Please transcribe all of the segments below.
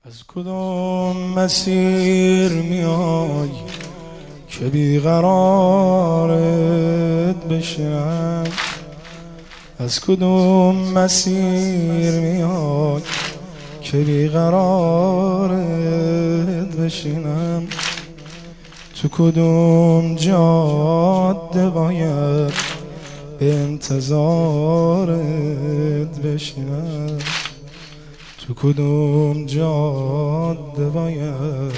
از کدوم مسیر میای که بیقرارت بشم؟ از کدوم مسیر میای که بیقرارت بشینم؟ تو کدوم جاده باید به انتظارت بشینم؟ تو کدوم جاده باید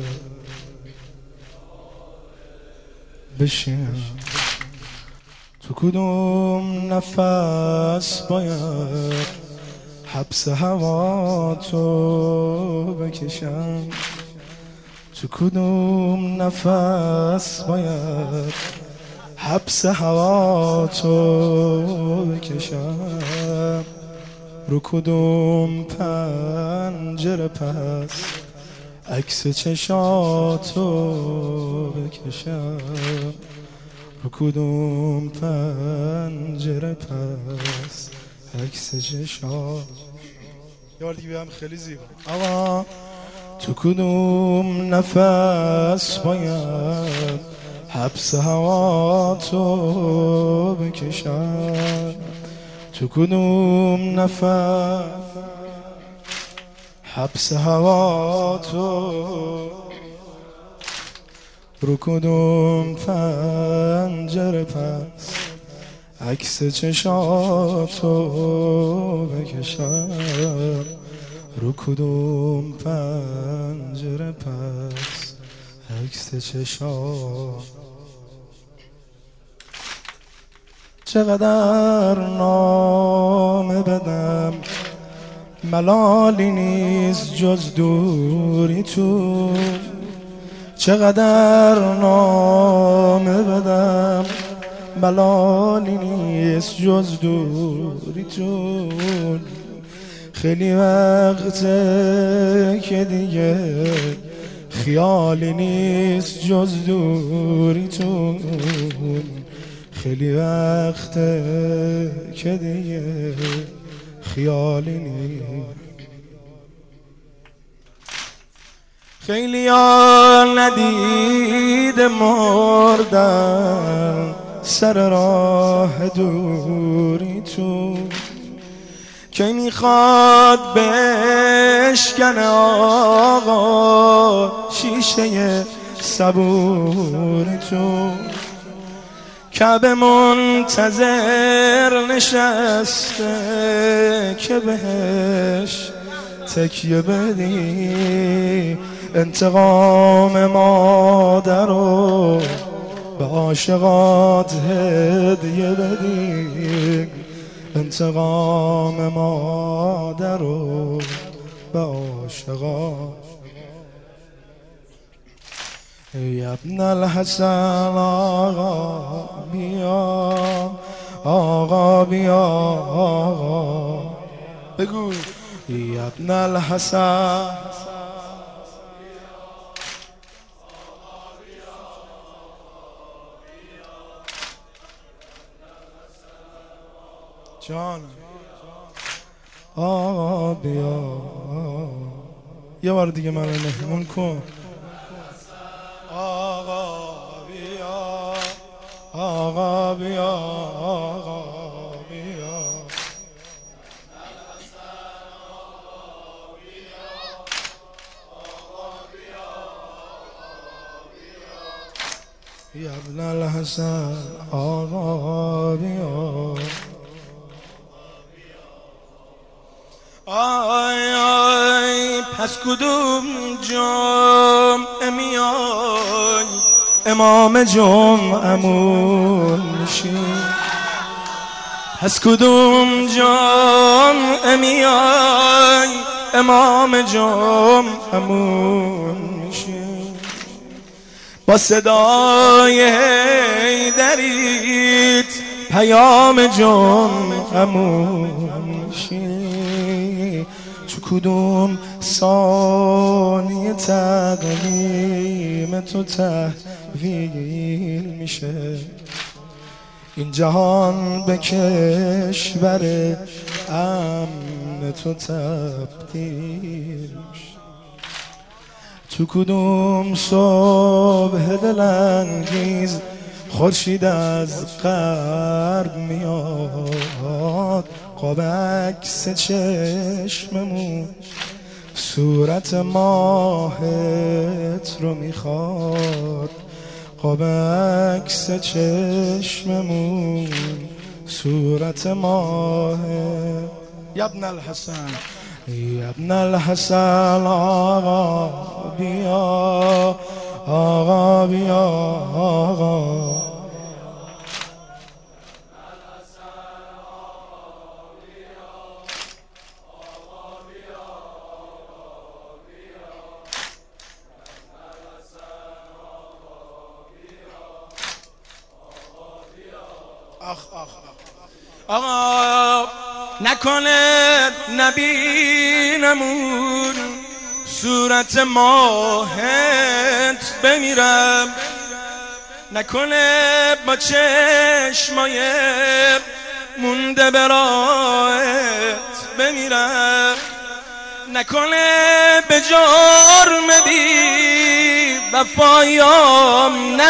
بشینم؟ تو کدوم نفس باید حبس هوا تو بکشم؟ تو کدوم نفس باید حبس هوا تو بکشم؟ رو کدوم پنجره پس عکس چشاتو بکشم؟ رو کدوم پنجره پس عکس چشات؟ یه بار دیگه بیام خیلی زیبا. آقا تو کدوم نفس باید حبس هوا تو بکشم؟ تو کدوم نفس حبس هوا تو؟ رو کدوم پنجره پس عکس چشاتو بکشم؟ رو کدوم پنجره پس عکس چشات؟ چقدر نامه بدم ملالی نیست جز دوری تو، چقدر نامه بدم ملالی نیست جز دوری تو. خیلی وقته که دیگه خیالی نیست جز دوری تو، خیلی وقته که دیگه خیالی نیست. خیلی ها ندیده مردن سر راه دوری تو، که میخواد بشکنه آقا شیشه صبوری تو. کعبه منتظر نشسته که بهش تکیه بدی، انتقام مادر رو به عاشقات هدیه بدی، انتقام مادر رو به عاشقات. ای ابن الحسن آقا بیا، آقا بیا، آقا بگو. ای ابن الحسن جان، آقا بیا. یه بار دیگه منو مهمون کن. آقا بیا، آقا بیا، آقا بیا. یا ابن الحسن آقا بیا. آی آی پس کدوم جمعه میای امام جمعمون میشی؟ پس کدوم جمعه میای امام جمعمون میشی؟ با صدای حیدریت پیام جمعمون میشی؟ تو کدوم ثانیه تقویم تو تحویل میشه؟ این جهان به کشور امن تو تبدیل میشه. تو کدوم صبح دلانگیز خورشید از غرب میاد، قاب عکس چشممون صورت ماهت رو میخواد، قاب عکس چشممون صورت ماهت. یا ابن الحسن یا ابن الحسن آقا بیا، آقا بیا، آقا آقا نکنه نبینمون صورت ماهت بمیرم، نکنه با چشمای مونده براهت بمیرم، نکنه به جرم بی وفایام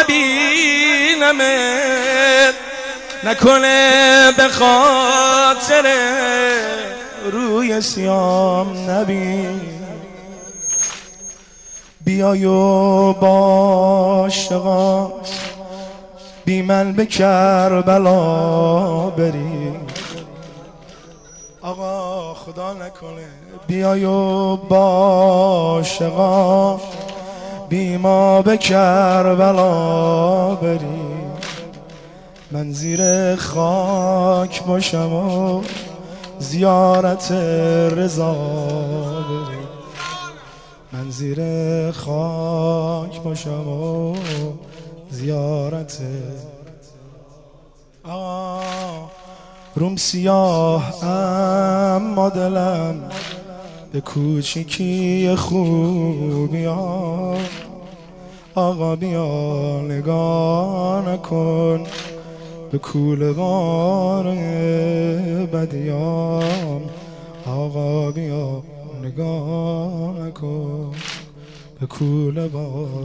نبینمت، نکنه به خاطر روی سیام نبین. بیای و با عاشقات بی من به کربلا بری، آقا خدا نکنه بیای و با عاشقات بی ما به کربلا بری، من زیر خاک باشم و زیارت رضا بری، من زیر خاک باشم و زیارت. روم سیاه اما دلم به کوچیکی خوبیام، آقا بیا نگاه نکن به کوله‌بار بدیام، آقا بیا نگاه نکن به کوله‌بار.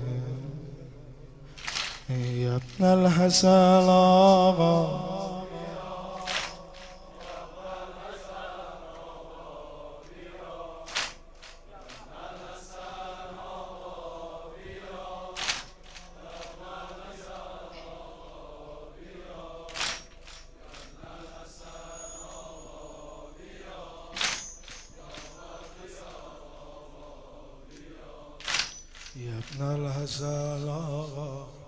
ای ابن الحسن آقا یا ابن الحسن آقا